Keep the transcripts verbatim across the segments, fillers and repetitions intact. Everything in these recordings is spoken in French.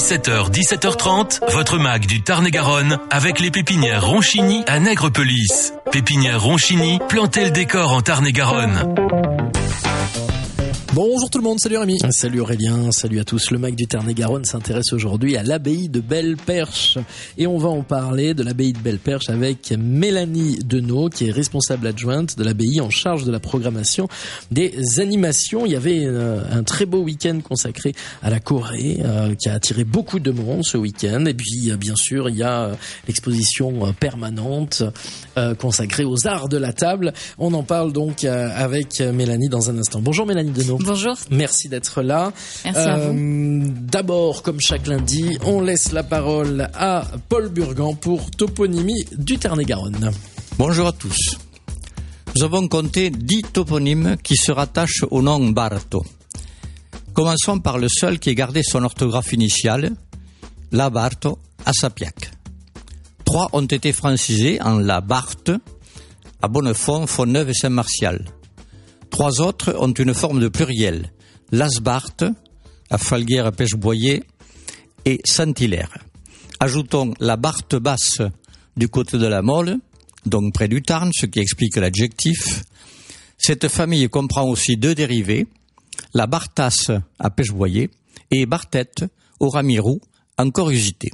dix-sept heures, dix-sept heures trente, votre mag du Tarn-et-Garonne avec les pépinières Ronchini à Nègrepelisse. Pépinière Ronchini, plantez le décor en Tarn-et-Garonne. Bonjour tout le monde, salut Rémi. Salut Aurélien, salut à tous. Le mag du Tarn-et-Garonne s'intéresse aujourd'hui à l'abbaye de Belle-Perche. Et on va en parler de l'abbaye de Belle-Perche avec Mélanie Denot, qui est responsable adjointe de l'abbaye en charge de la programmation des animations. Il y avait euh, un très beau week-end consacré à la Corée, euh, qui a attiré beaucoup de monde ce week-end. Et puis euh, bien sûr, il y a euh, l'exposition euh, permanente euh, consacrée aux arts de la table. On en parle donc euh, avec Mélanie dans un instant. Bonjour Mélanie Denot. Bonjour. Merci d'être là. Merci euh, à vous. D'abord, comme chaque lundi, on laisse la parole à Paul Burgan pour Toponymie du Tarn-et-Garonne. Bonjour à tous. Nous avons compté dix toponymes qui se rattachent au nom Barto. Commençons par le seul qui ait gardé son orthographe initiale, la Barto à Sapiac. Trois ont été francisés en la Barthe, à Bonnefond, Font-Neuve et Saint-Martial. Trois autres ont une forme de pluriel, Lasbarthe, à Falguière, Pêche-Boyer et Saint-Hilaire. Ajoutons la Barthe basse du côté de la Mole, donc près du Tarn, ce qui explique l'adjectif. Cette famille comprend aussi deux dérivés, la Bartasse à Pêche-Boyer et Bartette au Ramirou, encore usité.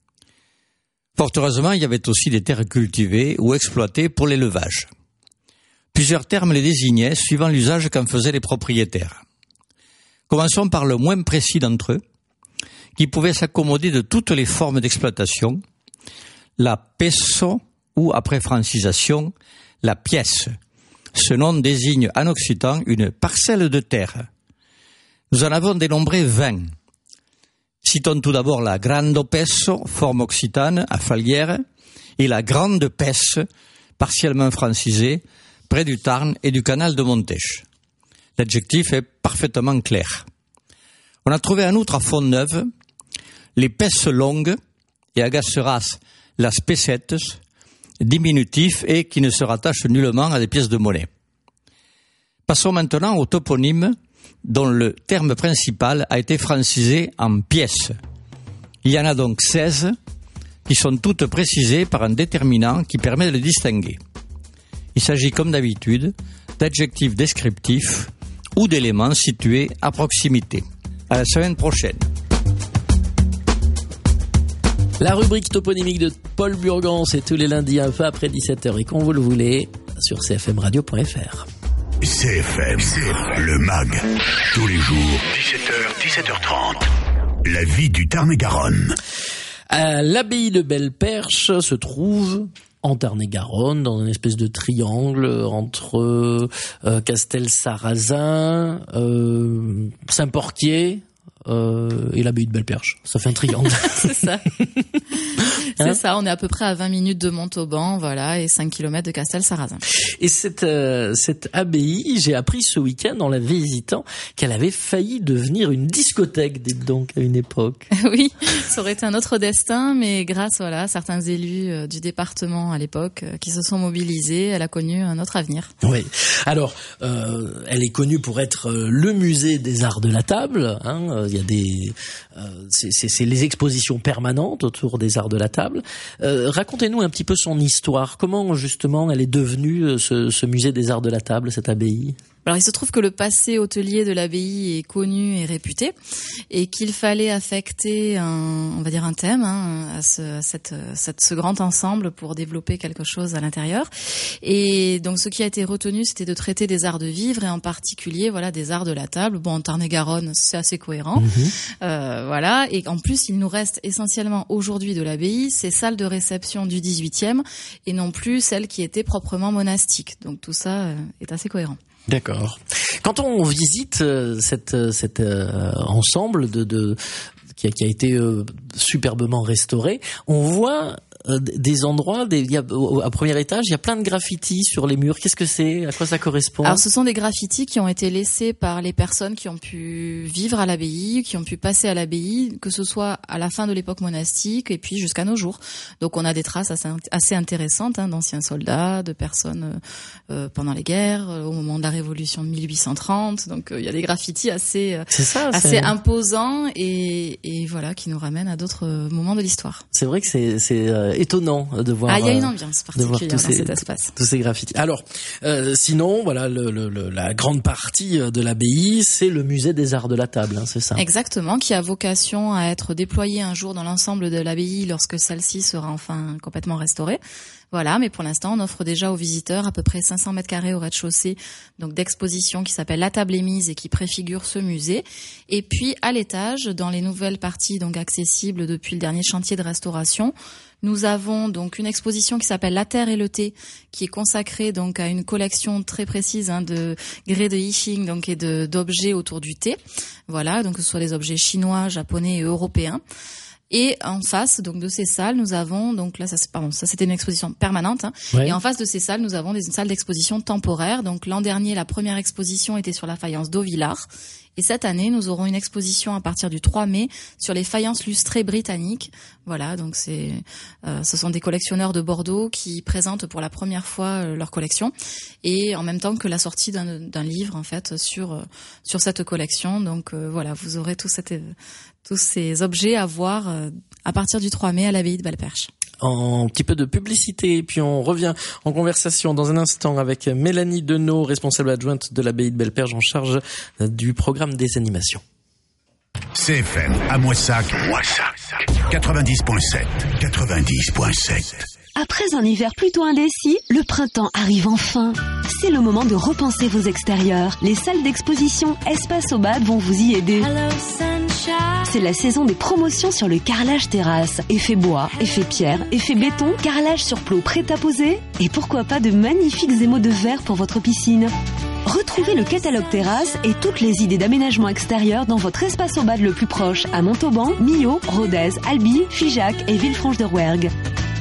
Fort heureusement, il y avait aussi des terres cultivées ou exploitées pour l'élevage. Plusieurs termes les désignaient suivant l'usage qu'en faisaient les propriétaires. Commençons par le moins précis d'entre eux, qui pouvait s'accommoder de toutes les formes d'exploitation, la pesso ou, après francisation, la pièce. Ce nom désigne en occitan une parcelle de terre. Nous en avons dénombré vingt. Citons tout d'abord la grande pesso, forme occitane, à Falguière, et la grande pesse, partiellement francisée, près du Tarn et du canal de Montèche. L'adjectif est parfaitement clair. On a trouvé en outre à Font-Neuve les pesses longues et à Gasseras las pessettes, diminutifs et qui ne se rattachent nullement à des pièces de monnaie. Passons maintenant au toponyme dont le terme principal a été francisé en pièces. Il y en a donc seize qui sont toutes précisées par un déterminant qui permet de les distinguer. Il s'agit comme d'habitude d'adjectifs descriptifs ou d'éléments situés à proximité. À la semaine prochaine. La rubrique toponymique de Paul Burgan, c'est tous les lundis un peu après dix-sept heures et quand vous le voulez sur c f m radio point f r. C F M, le mag, tous les jours, dix-sept heures, dix-sept heures trente. La vie du Tarn-et-Garonne. À l'abbaye de Belle-Perche se trouve en Tarn-et-Garonne, dans une espèce de triangle entre euh, Castel-Sarrazin, euh, Saint-Porquier euh, et l'abbaye de Belle-Perche. Ça fait un triangle. C'est ça. C'est hein ça, on est à peu près à vingt minutes de Montauban, voilà, et cinq kilomètres de Castel-Sarrazin. Et cette, euh, cette abbaye, j'ai appris ce week-end en la visitant qu'elle avait failli devenir une discothèque, dites donc, à une époque. Oui, ça aurait été un autre destin, mais grâce, voilà, à certains élus euh, du département à l'époque euh, qui se sont mobilisés, elle a connu un autre avenir. Oui. Alors, euh, elle est connue pour être euh, le musée des arts de la table, hein. Il y a des, euh, c'est, c'est, c'est les expositions permanentes autour des arts de la table. Euh, racontez-nous un petit peu son histoire. Comment justement elle est devenue ce, ce musée des arts de la table, cette abbaye ? Alors il se trouve que le passé hôtelier de l'abbaye est connu et réputé et qu'il fallait affecter un, on va dire un thème hein, à, ce, à cette, cette, ce grand ensemble pour développer quelque chose à l'intérieur. Et donc ce qui a été retenu, c'était de traiter des arts de vivre et en particulier voilà des arts de la table. Bon, en Tarn-et-Garonne, c'est assez cohérent. Mmh. Euh, voilà. Et en plus, il nous reste essentiellement aujourd'hui de l'abbaye ces salles de réception du dix-huitième et non plus celles qui étaient proprement monastiques. Donc tout ça euh, est assez cohérent. D'accord. Quand on visite euh, cette, cet euh, ensemble de, de qui a, qui a été euh, superbement restauré, on voit euh, des endroits, des, il y a, au, au premier étage, il y a plein de graffitis sur les murs. Qu'est-ce que c'est? À quoi ça correspond? Alors, ce sont des graffitis qui ont été laissés par les personnes qui ont pu vivre à l'abbaye, qui ont pu passer à l'abbaye, que ce soit à la fin de l'époque monastique et puis jusqu'à nos jours. Donc, on a des traces assez, assez intéressantes hein, d'anciens soldats, de personnes euh, pendant les guerres, euh, au moment de la Révolution de mille huit cent trente. Donc, euh, il y a des graffitis assez, euh, c'est ça, assez c'est... imposants et, et voilà, qui nous ramènent à d'autres moments de l'histoire. C'est vrai que c'est, c'est euh, étonnant de voir. Ah, il y a une ambiance particulière tous dans ces, cet espace. Tous ces graffitis. Alors, euh, sinon, voilà, le, le, le, la grande partie de l'abbaye, c'est le musée des arts de la table, hein, c'est ça? Exactement, qui a vocation à être déployé un jour dans l'ensemble de l'abbaye lorsque celle-ci sera enfin complètement restaurée. Voilà, mais pour l'instant, on offre déjà aux visiteurs à peu près cinq cents mètres carrés au rez-de-chaussée, donc d'exposition qui s'appelle La Table est mise et qui préfigure ce musée. Et puis à l'étage, dans les nouvelles parties donc accessibles depuis le dernier chantier de restauration, nous avons donc une exposition qui s'appelle La Terre et le thé, qui est consacrée donc à une collection très précise hein, de grès de Yixing donc et de d'objets autour du thé. Voilà, donc que ce soit des objets chinois, japonais et européens. Et en face donc de ces salles, nous avons donc là ça c'est pardon, ça c'était une exposition permanente hein, ouais. Et en face de ces salles, nous avons des salles d'exposition temporaires. Donc l'an dernier, la première exposition était sur la faïence d'Auvillard. Et cette année, nous aurons une exposition à partir du trois mai sur les faïences lustrées britanniques. Voilà, donc c'est, euh, ce sont des collectionneurs de Bordeaux qui présentent pour la première fois euh, leur collection, et en même temps que la sortie d'un, d'un livre en fait sur euh, sur cette collection. Donc euh, voilà, vous aurez tous, cette, tous ces objets à voir euh, à partir du trois mai à l'abbaye de Belle-Perche. Un petit peu de publicité, et puis on revient en conversation dans un instant avec Mélanie Deneau, responsable adjointe de l'abbaye de Belle-Perche en charge du programme des animations. C F M à Moissac, Moissac, quatre-vingt-dix virgule sept, quatre-vingt-dix virgule sept. Après un hiver plutôt indécis, le printemps arrive enfin. C'est le moment de repenser vos extérieurs. Les salles d'exposition Espace Aubade vont vous y aider. C'est la saison des promotions sur le carrelage terrasse. Effet bois, effet pierre, effet béton, carrelage sur plot prêt à poser. Et pourquoi pas de magnifiques émaux de verre pour votre piscine. Retrouvez le catalogue terrasse et toutes les idées d'aménagement extérieur dans votre Espace Aubade le plus proche à Montauban, Millau, Rodez, Albi, Figeac et Villefranche-de-Rouergue.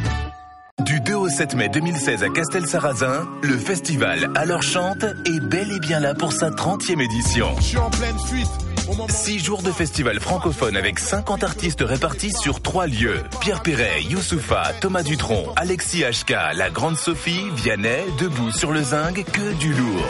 Du deux au sept mai deux mille seize à Castelsarrasin, le festival Alors Chante est bel et bien là pour sa trentième édition. Je suis en pleine fuite. Six jours de festival francophone avec cinquante artistes répartis sur trois lieux. Pierre Perret, Youssoufa, Thomas Dutronc, Alexis H K, La Grande Sophie, Vianney, Debout sur le Zinc, que du lourd.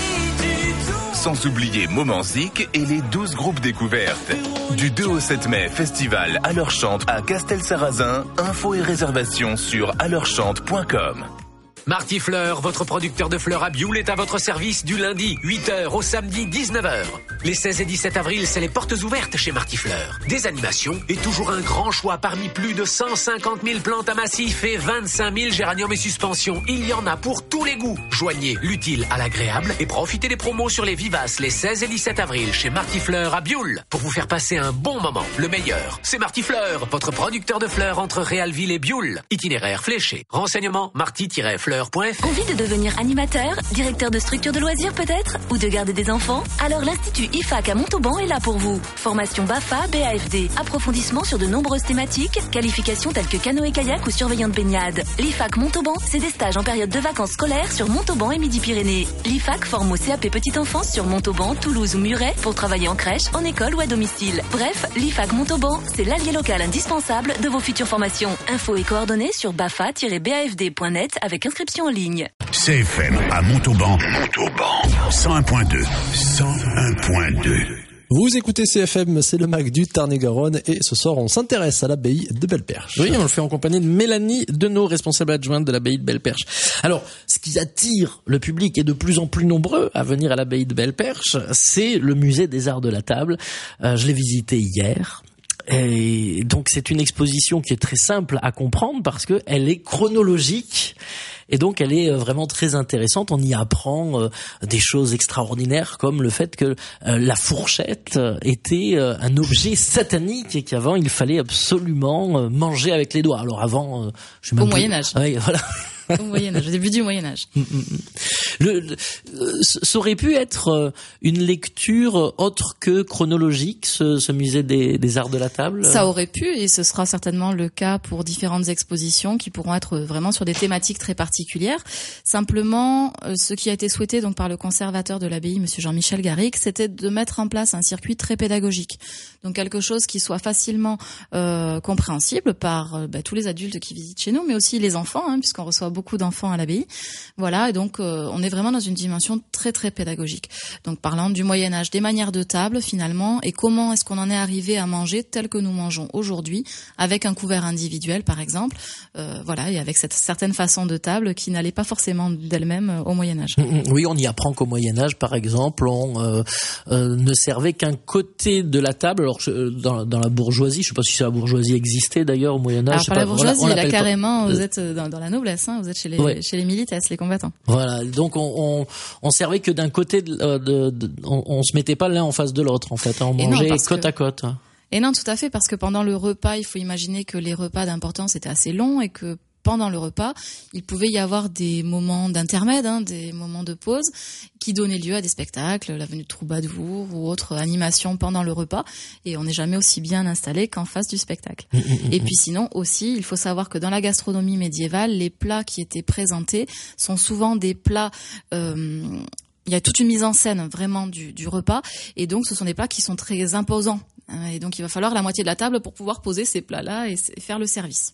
Sans oublier Moment Zik et les douze groupes découvertes. Du deux au sept mai, festival Alors Chante à Castelsarrasin. Infos et réservations sur alors chante point com. Marty Fleur, votre producteur de fleurs à Bioul, est à votre service du lundi huit heures au samedi dix-neuf heures. Les seize et dix-sept avril, c'est les portes ouvertes chez Marty Fleur. Des animations et toujours un grand choix parmi plus de cent cinquante mille plantes à massif et vingt-cinq mille géraniums et suspensions. Il y en a pour tous les goûts. Joignez l'utile à l'agréable et profitez des promos sur les vivaces les seize et dix-sept avril chez Marty Fleur à Bioul. Pour vous faire passer un bon moment, le meilleur, c'est Marty Fleur, votre producteur de fleurs entre Réalville et Bioul. Itinéraire fléché. Renseignements marty-fleur. Envie de devenir animateur, directeur de structure de loisirs peut-être, ou de garder des enfants? Alors l'Institut I F A C à Montauban est là pour vous. Formation BAFA, B A F D, approfondissement sur de nombreuses thématiques, qualifications telles que canoë-kayak ou surveillant de baignade. L'I F A C Montauban, c'est des stages en période de vacances scolaires sur Montauban et Midi-Pyrénées. L'I F A C forme au C A P Petite Enfance sur Montauban, Toulouse ou Muret pour travailler en crèche, en école ou à domicile. Bref, l'I F A C Montauban, c'est l'allié local indispensable de vos futures formations. Infos et coordonnées sur bafa tiret b a f d point net avec inscription en ligne. C F M à Montauban, Montauban, cent un point deux, cent un point deux. Vous écoutez C F M, c'est le Mac du Tarn-et-Garonne, et ce soir on s'intéresse à l'abbaye de Belle-Perche. Oui, on le fait en compagnie de Mélanie Deneau, responsable adjointe de l'abbaye de Belle-Perche. Alors, ce qui attire le public est de plus en plus nombreux à venir à l'abbaye de Belle-Perche, c'est le musée des arts de la table. Euh, je l'ai visité hier. Et donc c'est une exposition qui est très simple à comprendre parce que elle est chronologique. Et donc elle est vraiment très intéressante. On y apprend euh, des choses extraordinaires comme le fait que euh, la fourchette était euh, un objet satanique et qu'avant il fallait absolument euh, manger avec les doigts. Alors avant, euh, je sais même au plus... Moyen Âge. Oui, voilà. Au Moyen-Âge, au début du Moyen-Âge. Le, le, ça aurait pu être une lecture autre que chronologique, ce, ce musée des, des arts de la table. Ça aurait pu, et ce sera certainement le cas pour différentes expositions qui pourront être vraiment sur des thématiques très particulières. Simplement, ce qui a été souhaité donc par le conservateur de l'abbaye, Monsieur Jean-Michel Garrigue, c'était de mettre en place un circuit très pédagogique. Donc quelque chose qui soit facilement euh, compréhensible par euh, bah, tous les adultes qui visitent chez nous, mais aussi les enfants, hein, puisqu'on reçoit beaucoup d'enfants à l'abbaye. Voilà, et donc euh, on est vraiment dans une dimension très très pédagogique. Donc parlant du Moyen-Âge, des manières de table finalement, et comment est-ce qu'on en est arrivé à manger tel que nous mangeons aujourd'hui, avec un couvert individuel par exemple, euh, voilà, et avec cette certaine façon de table qui n'allait pas forcément d'elle-même euh, au Moyen-Âge. Oui, on y apprend qu'au Moyen-Âge, par exemple, on euh, euh, ne servait qu'un côté de la table. Alors dans, dans la bourgeoisie, je sais pas si la bourgeoisie existait d'ailleurs au Moyen-Âge. Alors, je sais pas pas, la bourgeoisie, on là l'appelle carrément, pas... vous êtes dans, dans la noblesse, hein, vous êtes chez les, ouais. chez les milites, les combattants. Voilà, donc on, on, on servait que d'un côté, de, de, de, on, on se mettait pas l'un en face de l'autre en fait, on mangeait côte que... à côte. Et non, tout à fait, parce que pendant le repas, il faut imaginer que les repas d'importance étaient assez longs et que pendant le repas, il pouvait y avoir des moments d'intermède, hein, des moments de pause, qui donnaient lieu à des spectacles, la venue de troubadours ou autres animations pendant le repas. Et on n'est jamais aussi bien installé qu'en face du spectacle. Mmh, mmh, et puis sinon aussi, il faut savoir que dans la gastronomie médiévale, les plats qui étaient présentés sont souvent des plats... Euh, il y a toute une mise en scène vraiment du, du repas, et donc ce sont des plats qui sont très imposants. Et donc il va falloir la moitié de la table pour pouvoir poser ces plats-là et faire le service.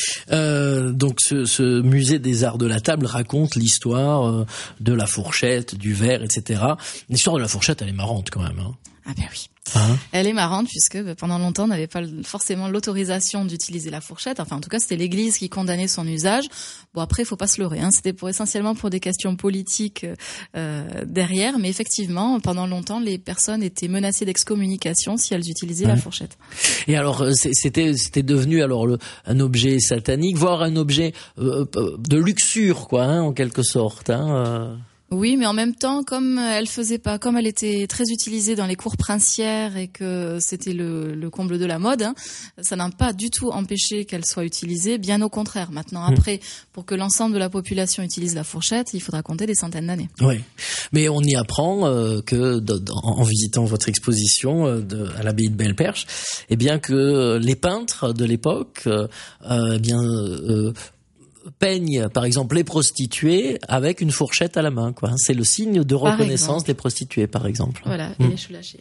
Euh, donc ce, ce musée des arts de la table raconte l'histoire euh, de la fourchette, du verre, et cetera. L'histoire de la fourchette, elle est marrante quand même. Hein. Ah ben oui. Hein? Elle est marrante puisque pendant longtemps on n'avait pas forcément l'autorisation d'utiliser la fourchette. Enfin en tout cas c'était l'Église qui condamnait son usage. Bon après il faut pas se leurrer, hein. C'était pour essentiellement pour des questions politiques euh, derrière, mais effectivement pendant longtemps les personnes étaient menacées d'excommunication si elles utilisaient ouais. la fourchette. Et alors c'était c'était devenu alors le, un objet satanique, voire un objet euh, de luxure quoi, hein, en quelque sorte. Hein, euh. Oui, mais en même temps, comme elle faisait pas, comme elle était très utilisée dans les cours princières et que c'était le, le comble de la mode, hein, ça n'a pas du tout empêché qu'elle soit utilisée. Bien au contraire. Maintenant, après, pour que l'ensemble de la population utilise la fourchette, il faudra compter des centaines d'années. Oui, mais on y apprend euh, que de, de, en visitant votre exposition euh, de, à l'abbaye de Belle-Perche, eh bien que les peintres de l'époque, euh, eh bien euh, peignent par exemple les prostituées avec une fourchette à la main, quoi. C'est le signe de reconnaissance des prostituées, par exemple. Voilà, et mmh. les choux lâchés.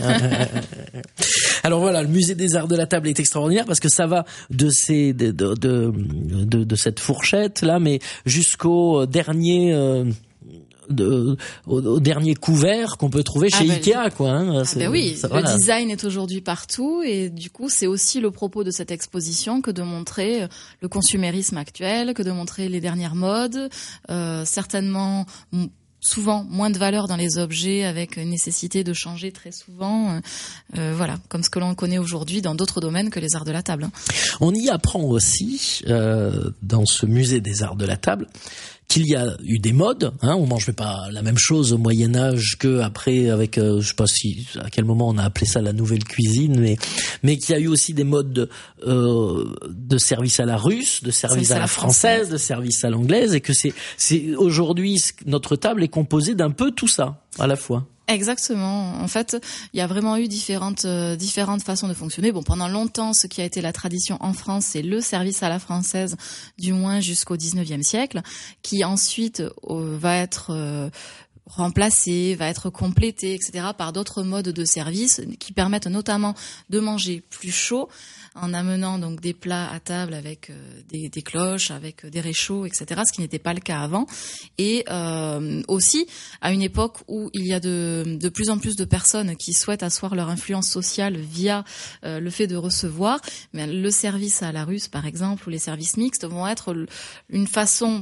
Alors voilà, le musée des arts de la table est extraordinaire parce que ça va de ces de de de, de, de cette fourchette là, mais jusqu'au dernier. Euh, De, au, au dernier couvert qu'on peut trouver chez ah ben, Ikea, quoi. Hein. Ah ben oui, ça, le voilà. design est aujourd'hui partout et du coup c'est aussi le propos de cette exposition que de montrer le consumérisme actuel, que de montrer les dernières modes, euh, certainement souvent moins de valeur dans les objets avec une nécessité de changer très souvent, euh, voilà, comme ce que l'on connaît aujourd'hui dans d'autres domaines que les arts de la table. On y apprend aussi euh, dans ce musée des arts de la table qu'il y a eu des modes, hein, on mangeait pas la même chose au Moyen Âge que après avec, euh, je sais pas si à quel moment on a appelé ça la nouvelle cuisine, mais mais qu'il y a eu aussi des modes de, euh, de service à la russe, de service, service à la française, française, de service à l'anglaise, et que c'est c'est aujourd'hui notre table est composée d'un peu tout ça à la fois. Exactement. En fait, il y a vraiment eu différentes euh, différentes façons de fonctionner. Bon, pendant longtemps, ce qui a été la tradition en France, c'est le service à la française, du moins jusqu'au dix-neuvième siècle, qui ensuite euh, va être euh, remplacé, va être complété, et cetera, par d'autres modes de service qui permettent notamment de manger plus chaud, en amenant donc des plats à table avec euh, des, des cloches, avec des réchauds, et cetera, ce qui n'était pas le cas avant. Et euh, aussi, à une époque où il y a de, de plus en plus de personnes qui souhaitent asseoir leur influence sociale via euh, le fait de recevoir, mais le service à la russe, par exemple, ou les services mixtes vont être une façon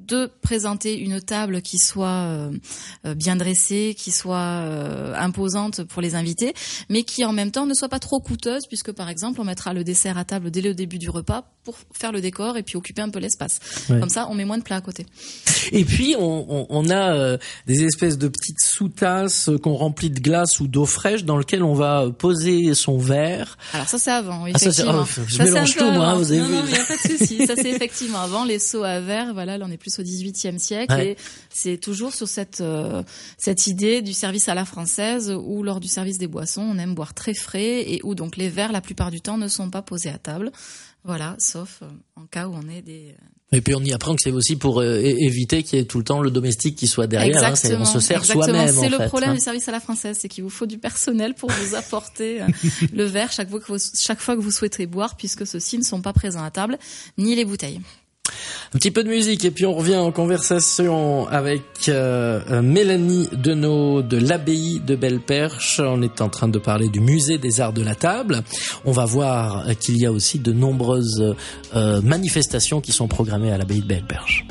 de présenter une table qui soit euh, bien dressée, qui soit euh, imposante pour les invités, mais qui en même temps ne soit pas trop coûteuse, puisque par exemple on mettra le dessert à table dès le début du repas pour faire le décor et puis occuper un peu l'espace. Ouais. Comme ça, on met moins de plats à côté. Et puis on, on, on a euh, des espèces de petites sous-tasses qu'on remplit de glace ou d'eau fraîche dans lesquelles on va poser son verre. Alors ça c'est avant, oui, ah, effectivement. Ça, c'est, oh, je ça, mélange tout, moi, vous avez non, vu. Non, il n'y a pas de souci. Ça c'est effectivement avant les seaux à verre. Voilà, là on est plus au dix-huitième siècle ouais. et c'est toujours sur cette euh, cette idée du service à la française où lors du service des boissons, on aime boire très frais et où donc les verres la plupart du temps ne sont pas posés à table. Voilà, sauf en cas où on est des... Et puis on y apprend que c'est aussi pour euh, éviter qu'il y ait tout le temps le domestique qui soit derrière. Hein, c'est, on se sert exactement. soi-même. C'est en le fait, problème hein. du service à la française, c'est qu'il vous faut du personnel pour vous apporter euh, le verre chaque fois que vous, chaque fois que vous souhaiterez boire, puisque ceux-ci ne sont pas présents à table, ni les bouteilles. Un petit peu de musique et puis on revient en conversation avec euh, Mélanie Deneau de l'abbaye de Belle-Perche. On est en train de parler du musée des arts de la table. On va voir qu'il y a aussi de nombreuses euh, manifestations qui sont programmées à l'abbaye de Belle-Perche.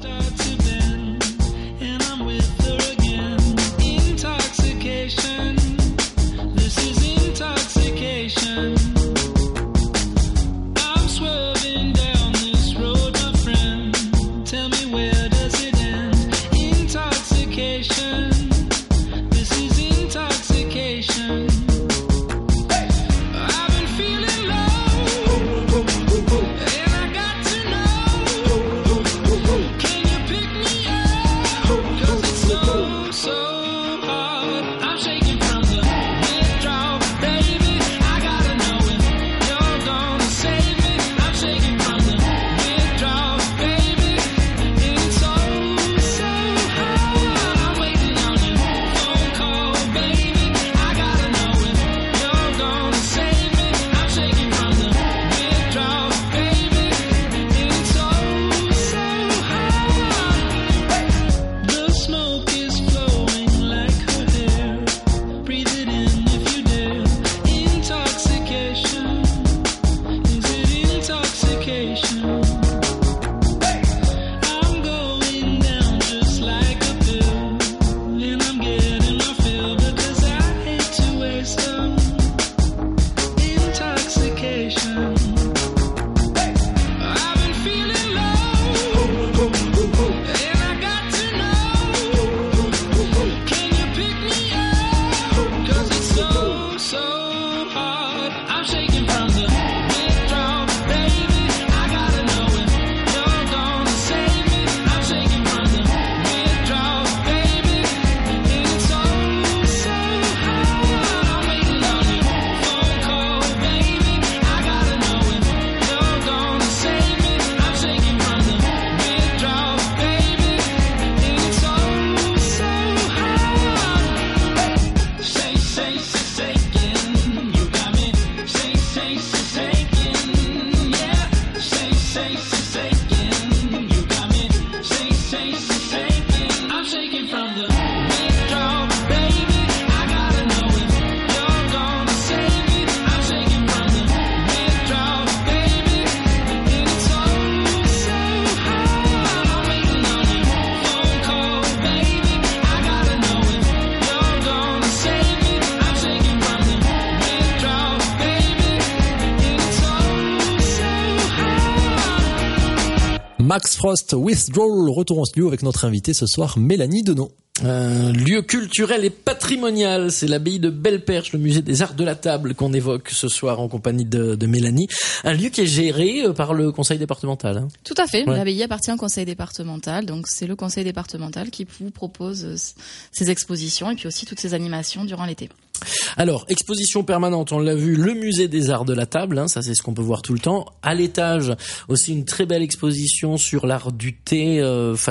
Max Frost, Withdrawal, retour en studio avec notre invitée ce soir, Mélanie Deneau. Un lieu culturel et patrimonial, c'est l'abbaye de Belle-Perche, le musée des arts de la table qu'on évoque ce soir en compagnie de, de Mélanie. Un lieu qui est géré par le conseil départemental. Hein. Tout à fait, ouais. L'abbaye appartient au conseil départemental, donc c'est le conseil départemental qui vous propose ces expositions et puis aussi toutes ces animations durant l'été. Alors, exposition permanente, on l'a vu, le musée des arts de la table, hein, ça c'est ce qu'on peut voir tout le temps. À l'étage, aussi une très belle exposition sur l'art du thé euh, face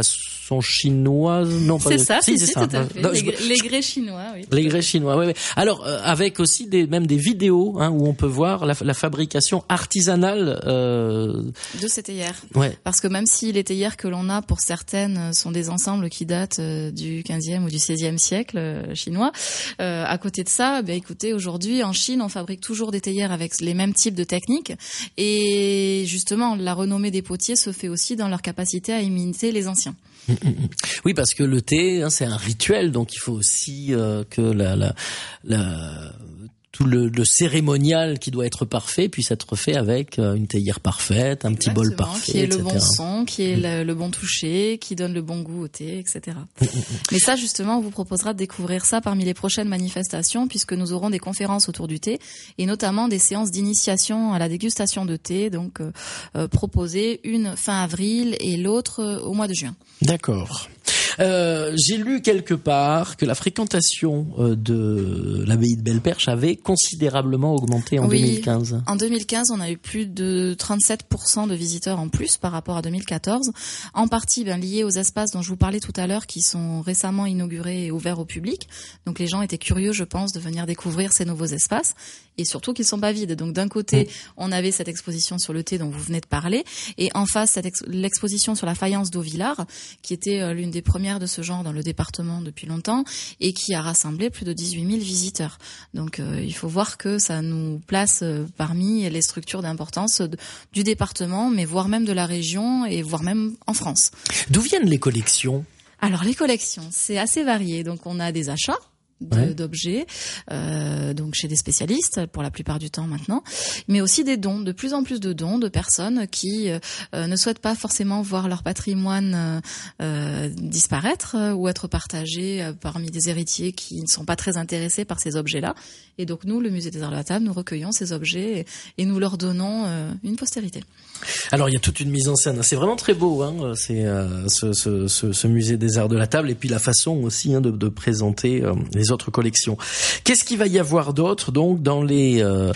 sont chinoises, non pas C'est ça, si, c'est, c'est c'est ça. tout à fait. Non, Les, je- grès- les grès chinois, oui. Les grès chinois, oui, oui. Alors euh, avec aussi des même des vidéos hein, où on peut voir la, la fabrication artisanale. Euh... De ces théières. Ouais. Parce que même si les théières que l'on a pour certaines sont des ensembles qui datent euh, du quinzième ou du seizième siècle euh, chinois, euh, à côté de ça, ben écoutez, aujourd'hui en Chine, on fabrique toujours des théières avec les mêmes types de techniques et justement la renommée des potiers se fait aussi dans leur capacité à imiter les anciens. Oui, parce que le thé, hein, c'est un rituel, donc il faut aussi euh, que la, la, la, tout le, le cérémonial qui doit être parfait puisse être fait avec euh, une théière parfaite, un petit bol Exactement, parfait, qui ait et le cetera. bon son, qui ait le, le bon toucher, qui donne le bon goût au thé, et cetera. Mais ça, justement, on vous proposera de découvrir ça parmi les prochaines manifestations, puisque nous aurons des conférences autour du thé, et notamment des séances d'initiation à la dégustation de thé, donc euh, euh, proposées une fin avril et l'autre euh, au mois de juin. D'accord. Euh, j'ai lu quelque part que la fréquentation euh, de l'abbaye de Belle-Perche avait considérablement augmenté en Oui, deux mille quinze. En deux mille quinze, on a eu plus de trente-sept pour cent de visiteurs en plus par rapport à deux mille quatorze, en partie ben, lié aux espaces dont je vous parlais tout à l'heure qui sont récemment inaugurés et ouverts au public. Donc les gens étaient curieux, je pense, de venir découvrir ces nouveaux espaces et surtout qu'ils sont pas vides. Donc d'un côté, on avait cette exposition sur le thé dont vous venez de parler et en face, cette ex- l'exposition sur la faïence d'Auvillard qui était euh, l'une des premières de ce genre dans le département depuis longtemps et qui a rassemblé plus de dix-huit mille visiteurs. Donc euh, il faut voir que ça nous place euh, parmi les structures d'importance de, du département, mais voire même de la région et voire même en France. D'où viennent les collections ? Alors les collections, c'est assez varié. Donc on a des achats. De, Ouais. d'objets, euh, donc chez des spécialistes pour la plupart du temps maintenant, mais aussi des dons, de plus en plus de dons de personnes qui euh, ne souhaitent pas forcément voir leur patrimoine euh, euh, disparaître euh, ou être partagé euh, parmi des héritiers qui ne sont pas très intéressés par ces objets-là. Et donc nous, le Musée des Arts de la Table, nous recueillons ces objets et, et nous leur donnons euh, une postérité. Alors il y a toute une mise en scène, c'est vraiment très beau, hein, c'est euh, ce, ce, ce, ce musée des Arts de la Table et puis la façon aussi hein, de, de présenter euh, les autres collections. Qu'est-ce qu'il va y avoir d'autre donc dans les euh,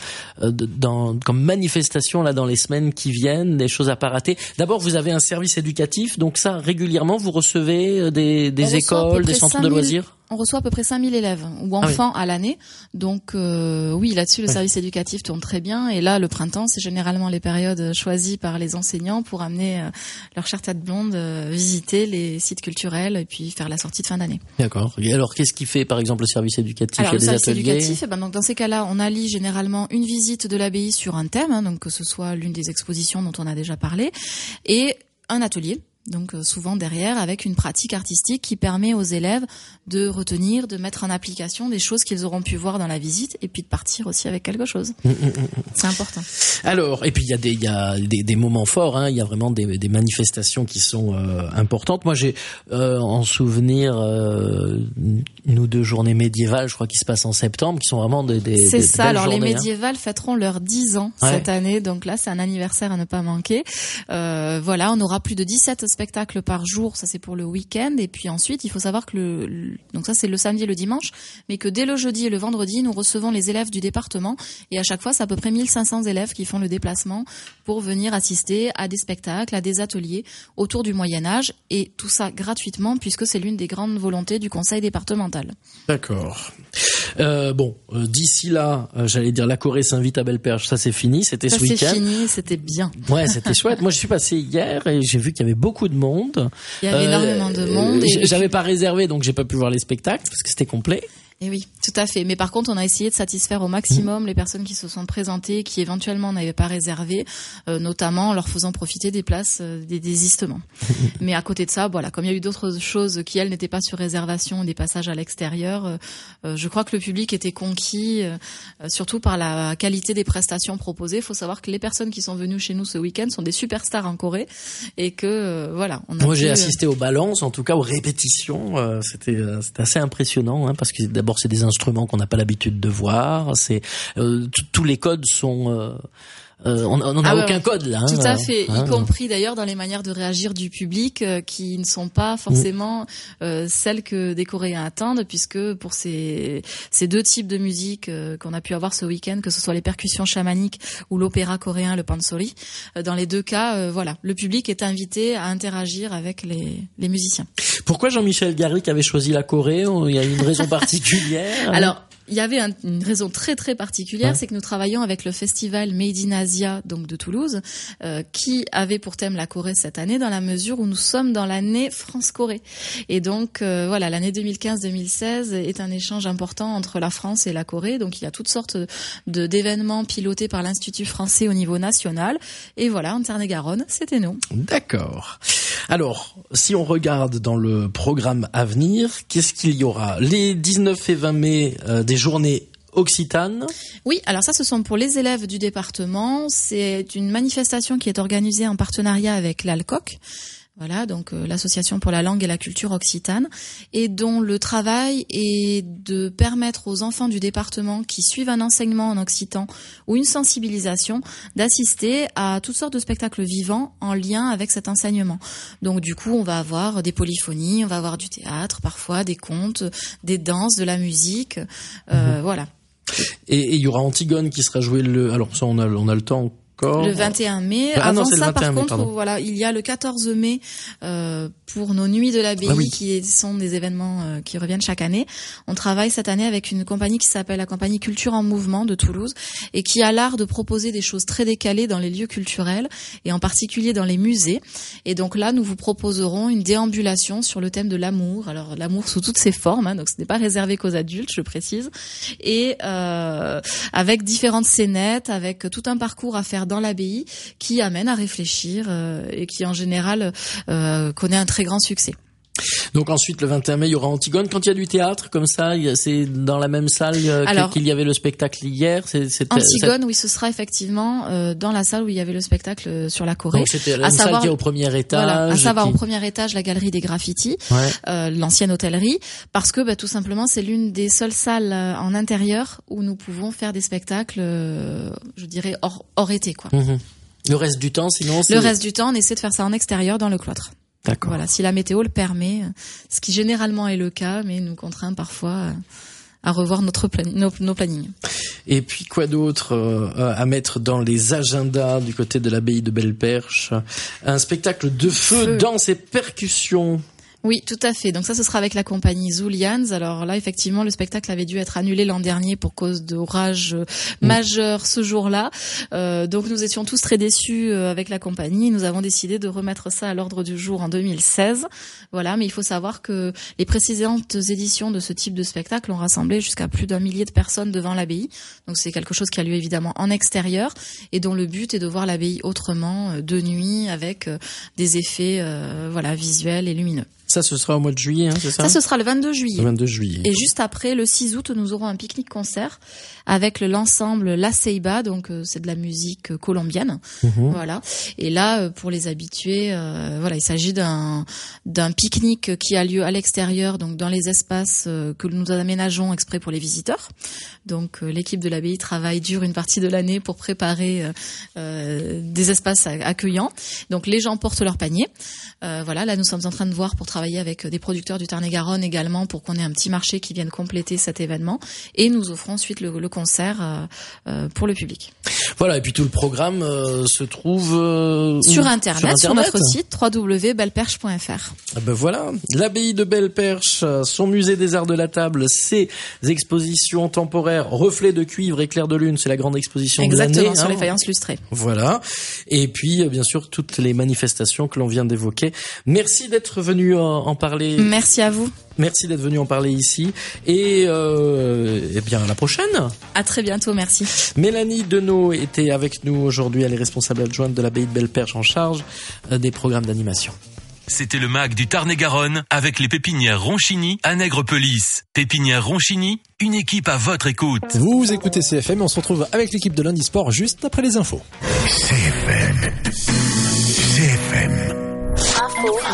dans comme manifestation là dans les semaines qui viennent, des choses à pas rater. D'abord vous avez un service éducatif, donc ça régulièrement vous recevez des, des On reçoit à peu écoles, près des centres cinq de mille loisirs. On reçoit à peu près cinq mille élèves ou Ah enfants à l'année. Donc euh, oui, là-dessus, le Ouais. service éducatif tourne très bien. Et là, le printemps, c'est généralement les périodes choisies par les enseignants pour amener euh, leur chère tête blonde euh, visiter les sites culturels et puis faire la sortie de fin d'année. D'accord. Et alors qu'est-ce qui fait par exemple le service éducatif? Alors, Il y a le des service ateliers. éducatif, eh ben, donc dans ces cas-là, on allie généralement une visite de l'abbaye sur un thème, hein, donc que ce soit l'une des expositions dont on a déjà parlé, et un atelier. Donc euh, souvent derrière avec une pratique artistique qui permet aux élèves de retenir, de mettre en application des choses qu'ils auront pu voir dans la visite et puis de partir aussi avec quelque chose. Mmh, mmh, mmh. C'est important. Alors, et puis il y a des il y a des, des moments forts, hein. Il y a vraiment des, des manifestations qui sont euh, importantes. Moi, j'ai euh, en souvenir euh, une ou deux journées médiévales, je crois, qui se passent en septembre, qui sont vraiment des des C'est des ça. belles Alors les journées, hein. médiévales fêteront leurs dix ans Ouais. cette année, donc là c'est un anniversaire à ne pas manquer. Euh, voilà, on aura plus de dix-sept spectacles par jour, ça c'est pour le week-end, et puis ensuite il faut savoir que le, le donc ça c'est le samedi et le dimanche, mais que dès le jeudi et le vendredi nous recevons les élèves du département, et à chaque fois c'est à peu près mille cinq cents élèves qui font le déplacement pour venir assister à des spectacles, à des ateliers autour du Moyen-Âge, et tout ça gratuitement puisque c'est l'une des grandes volontés du conseil départemental. D'accord. Euh, bon, euh, d'ici là, euh, j'allais dire la Corée s'invite à Belle-Perche, ça c'est fini, c'était Ça ce c'est week-end. fini, c'était bien. Ouais, c'était chouette. Moi, je suis passé hier et j'ai vu qu'il y avait beaucoup de monde. Il y avait Euh, énormément de monde. euh, Et J'avais pas réservé, donc j'ai pas pu voir les spectacles parce que c'était complet. Et oui, tout à fait. Mais par contre, on a essayé de satisfaire au maximum les personnes qui se sont présentées, qui éventuellement n'avaient pas réservé, euh, notamment en leur faisant profiter des places euh, des désistements. Mais à côté de ça, voilà, comme il y a eu d'autres choses qui, elles, n'étaient pas sur réservation, des passages à l'extérieur, euh, euh, je crois que le public était conquis, euh, surtout par la qualité des prestations proposées. Il faut savoir que les personnes qui sont venues chez nous ce week-end sont des superstars en Corée et que, euh, voilà. On a Moi, j'ai pu, assisté aux balances, en tout cas aux répétitions. Euh, c'était, euh, c'était assez impressionnant, hein, parce que d'abord, c'est des instruments qu'on n'a pas l'habitude de voir. C'est euh, t- tous les codes sont euh, Euh, on n'en a ah, aucun ouais, code là. Tout hein, à fait, hein, y compris d'ailleurs dans les manières de réagir du public euh, qui ne sont pas forcément mmh. euh, celles que des Coréens attendent, puisque pour ces ces deux types de musique euh, qu'on a pu avoir ce week-end, que ce soit les percussions chamaniques ou l'opéra coréen, le pansori, euh, dans les deux cas, euh, voilà, le public est invité à interagir avec les les musiciens. Pourquoi Jean-Michel Garrick avait choisi la Corée? Il y a une raison particulière? Alors. Il y avait un, une raison très très particulière, ouais. c'est que nous travaillons avec le festival Made in Asia, donc de Toulouse, euh, qui avait pour thème la Corée cette année, dans la mesure où nous sommes dans l'année France-Corée. Et donc euh, voilà, l'année deux mille quinze deux mille seize est un échange important entre la France et la Corée. Donc il y a toutes sortes de d'événements pilotés par l'Institut français au niveau national. Et voilà, en Tarn-et-Garonne, c'était nous. D'accord. Alors, si on regarde dans le programme à venir, qu'est-ce qu'il y aura? Les dix-neuf et vingt mai, euh, des journées occitanes. Oui, alors ça, ce sont pour les élèves du département. C'est une manifestation qui est organisée en partenariat avec l'Alcoq. Voilà, donc euh, l'association pour la langue et la culture occitane, et dont le travail est de permettre aux enfants du département qui suivent un enseignement en occitan ou une sensibilisation d'assister à toutes sortes de spectacles vivants en lien avec cet enseignement. Donc du coup, on va avoir des polyphonies, on va avoir du théâtre, parfois des contes, des danses, de la musique, euh, mmh. voilà. Et il y aura Antigone qui sera jouée le... Alors ça, on a, on a le temps. Encore. Le vingt et un mai. Ah Avant non, ça, par mai, contre, pardon. voilà, il y a le quatorze mai euh, pour nos nuits de l'abbaye, ah oui. qui sont des événements euh, qui reviennent chaque année. On travaille cette année avec une compagnie qui s'appelle la compagnie Culture en Mouvement de Toulouse et qui a l'art de proposer des choses très décalées dans les lieux culturels et en particulier dans les musées. Et donc là, nous vous proposerons une déambulation sur le thème de l'amour. Alors l'amour sous toutes ses formes, hein, donc ce n'est pas réservé qu'aux adultes, je précise. Et euh, avec différentes scénettes, avec tout un parcours à faire dans l'abbaye qui amène à réfléchir euh, et qui en général euh, connaît un très grand succès. Donc ensuite, le vingt et un mai, il y aura Antigone. Quand il y a du théâtre comme ça, c'est dans la même salle euh, Alors, qu'il y avait le spectacle hier. C'est, c'est, Antigone, ça... oui, ce sera effectivement euh, dans la salle où il y avait le spectacle sur la Corée. Donc c'était la même salle qui est au premier étage. Voilà, à savoir qui... au premier étage la galerie des graffitis, ouais. euh, l'ancienne hôtellerie, parce que bah, tout simplement c'est l'une des seules salles euh, en intérieur où nous pouvons faire des spectacles, euh, je dirais hors, hors été, quoi. Mmh. Le reste du temps, sinon. C'est... Le reste du temps, on essaie de faire ça en extérieur dans le cloître. D'accord. Voilà, si la météo le permet, ce qui généralement est le cas, mais nous contraint parfois à revoir notre plan- nos, nos plannings. Et puis quoi d'autre euh, à mettre dans les agendas du côté de l'abbaye de Belle-Perche? Un spectacle de feu, feu. danse et percussions. Oui, tout à fait. Donc ça, ce sera avec la compagnie Zulians. Alors là, effectivement, le spectacle avait dû être annulé l'an dernier pour cause d'orages mmh. majeurs ce jour-là. Euh, donc nous étions tous très déçus avec la compagnie. Nous avons décidé de remettre ça à l'ordre du jour en deux mille seize. Voilà, mais il faut savoir que les précédentes éditions de ce type de spectacle ont rassemblé jusqu'à plus d'un millier de personnes devant l'abbaye. Donc c'est quelque chose qui a lieu évidemment en extérieur et dont le but est de voir l'abbaye autrement, de nuit, avec des effets euh, voilà visuels et lumineux. Ça, ce sera au mois de juillet, hein, c'est ça? Ça, ce sera le vingt-deux juillet. Le vingt-deux juillet. Et juste après, le six août, nous aurons un pique-nique-concert avec l'ensemble La Ceiba, donc euh, c'est de la musique colombienne. Mmh. Voilà. Et là, euh, pour les habitués, euh, voilà, il s'agit d'un d'un pique-nique qui a lieu à l'extérieur, donc dans les espaces euh, que nous aménageons exprès pour les visiteurs. Donc euh, l'équipe de l'abbaye travaille dur une partie de l'année pour préparer euh, euh, des espaces accueillants. Donc les gens portent leur panier. Euh, voilà, là nous sommes en train de voir pour travailler avec des producteurs du Tarn-et-Garonne également pour qu'on ait un petit marché qui vienne compléter cet événement. Et nous offrons ensuite le, le concert euh, euh, pour le public. Voilà, et puis tout le programme euh, se trouve euh, sur, Internet, sur Internet, sur notre site w w w point belleperche point f r. Ah ben voilà, l'abbaye de Belle-Perche, son musée des arts de la table, ses expositions temporaires, reflets de cuivre, éclairs de lune, c'est la grande exposition Exactement, de l'année. Exactement, sur hein. les faïences lustrées. Voilà, et puis bien sûr toutes les manifestations que l'on vient d'évoquer. Merci d'être venu en, en parler. Merci à vous. Merci d'être venu en parler ici et euh, eh bien à la prochaine. À très bientôt, merci. Mélanie Deneau était avec nous aujourd'hui, elle est responsable adjointe de l'abbaye de Belle-Perche en charge des programmes d'animation. C'était le mag du Tarn-et-Garonne avec les pépinières Ronchini à Nègrepelisse. Pépinières Ronchini, une équipe à votre écoute. Vous écoutez C F M, on se retrouve avec l'équipe de Lundi Sport juste après les infos. C F M. C F M. Info.